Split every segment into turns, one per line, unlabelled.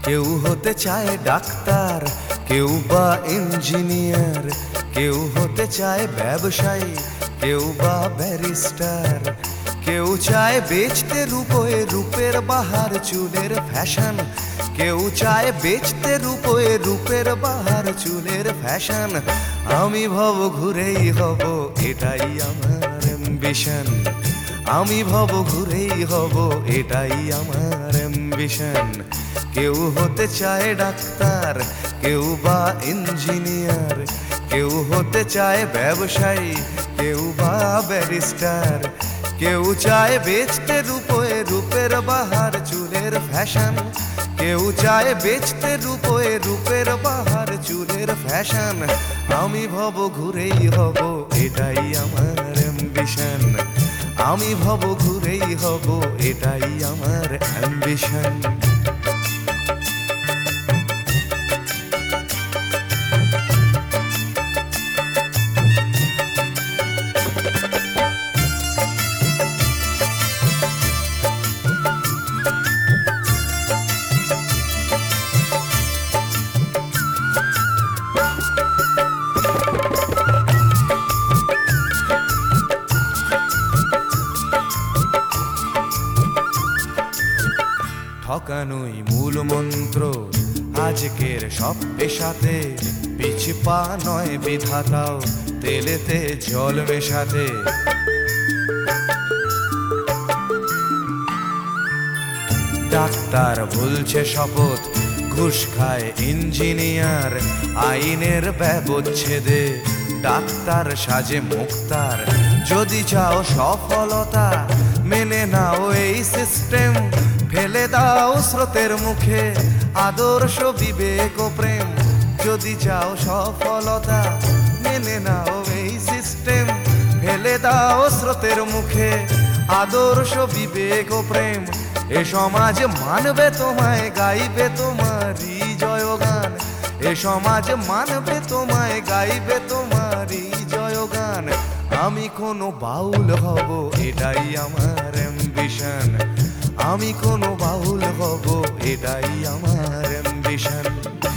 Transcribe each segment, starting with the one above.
কেউ হতে চায় ডাক্তার, কেউ বা ইঞ্জিনিয়ার, কেউ হতে চায় ব্যবসায়ী, কেউ বা ব্যারিস্টার। কেউ চায় বেচতে রূপোয় রূপের বাহার চুলের ফ্যাশন, কেউ চায় বেচতে রূপোয় রূপের বাহার চুলের ফ্যাশন। আমি ভব ঘুরেই হব, এটাই আমার অ্যাম্বিশন। আমি ভব ঘুরেই হব, এটাই আমার অ্যাম্বিশন। কেউ হতে চায় ডাক্তার, কেউ বা ইঞ্জিনিয়ার, কেউ হতে চায় ব্যবসায়ী, কেউ বা ব্যারিস্টার। কেউ চায় বেচতে রূপোয় রূপের বাহার চুলের ফ্যাশন, কেউ চায় বেচতে রূপোয় রূপের বাহার চুলের ফ্যাশন। আমি ভব ঘুরেই হব, এটাই আমার অ্যাম্বিশন। আমি ভব ঘুরেই হব, এটাই আমার অ্যাম্বিশন। ঠকানোই মূল মন্ত্র আজকের সব পেশাতে, পিছে পা নয় বিধাতাও তেলেতে জল মেশাতে। ডাক্তার ভুলছে শপথ, ঘুষ খায় ইঞ্জিনিয়ার, আইনের ব্যবচ্ছেদে ডাক্তার সাজে মুক্তার। যদি চাও সফলতা মেনে নাও এই সিস্টেম, ফেলে দাও স্রোতের মুখে আদর্শ বিবেক ও প্রেম। যদি চাও সফলতা মেনে নাও এই সিস্টেম, ফেলে দাও স্রোতের মুখে আদর্শ বিবেক ও প্রেম। এ সমাজ মানবে তোমায়, গাইবে তোমারই জয়গান। এ সমাজ মানবে তোমায়, গাইবে তোমারই জয়গান। আমি কোনো বাউল হব, এটাই আমার অ্যাম্বিশন। আমি কোনো বাউল হব, এটাই আমার অ্যাম্বিশন।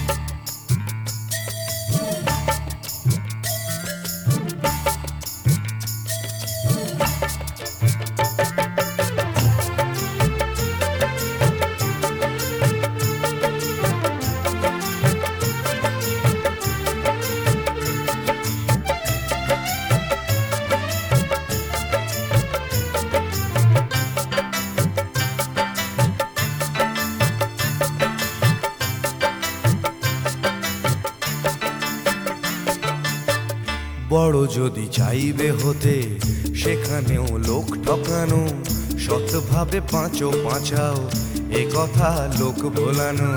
বড় যদি চাইবে হতে, সেখানেও লোক ঠকানো, সৎভাবে পাঁচো পাঁচাও এ কথা লোক ভোলানো।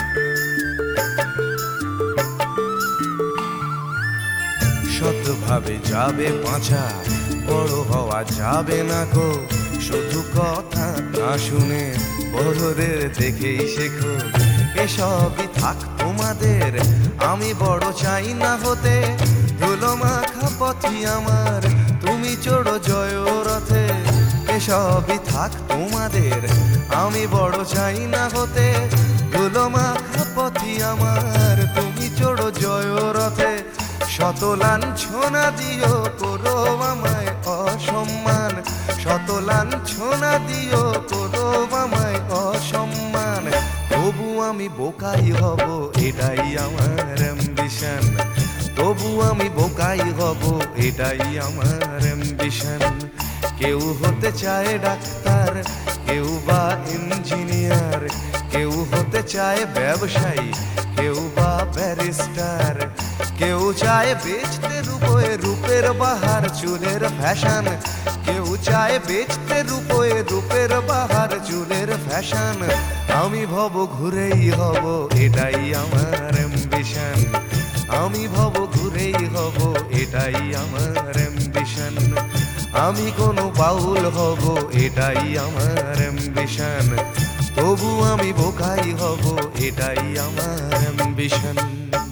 সৎভাবে যাবে পাঁচা, বড় হওয়া যাবে না গো। শুধু কথা না শুনে বড়দের দেখেই শেখো। এসবই থাক তোমাদের, আমি বড় চাই না হতে। ধুলো মাখা পথই আমার, তুমি চড়ো জয় রথে। এসবই থাক তোমাদের, আমি বড় চাই না হতে। ধুলো মাখা পথই আমার, তুমি চড়ো জয় রথে। শত লাঞ্ছনা দিও করো আমায় অসম্মান, শত লাঞ্ছনা দিও করো আমায় অসম্মান। তবু আমি বোকাই হব, এটাই আমার অ্যাম্বিশন। তবু আমি বোকাই হব, এটাই আমার অ্যাম্বিশন। কেউ হতে চায় ডাক্তার, কেউ বা ইঞ্জিনিয়ার, কেউ হতে চায় ব্যবসায়ী, কেউ বা ব্যারিস্টার। কেউ চায় বেচতে রূপোয় রূপের বাহার চুলের ফ্যাশন, কেউ চায় বেচতে রূপোয় রূপের বাহার চুলের ফ্যাশন। আমি ভব ঘুরেই হব, এটাই আমার অ্যাম্বিশন। আমি ভব ঘুরেই হব, এটাই আমার অ্যাম্বিশন। আমি কোনো বাউল হব, এটাই আমার অ্যাম্বিশন। তবু আমি বোকাই হব, এটাই আমার অ্যাম্বিশন।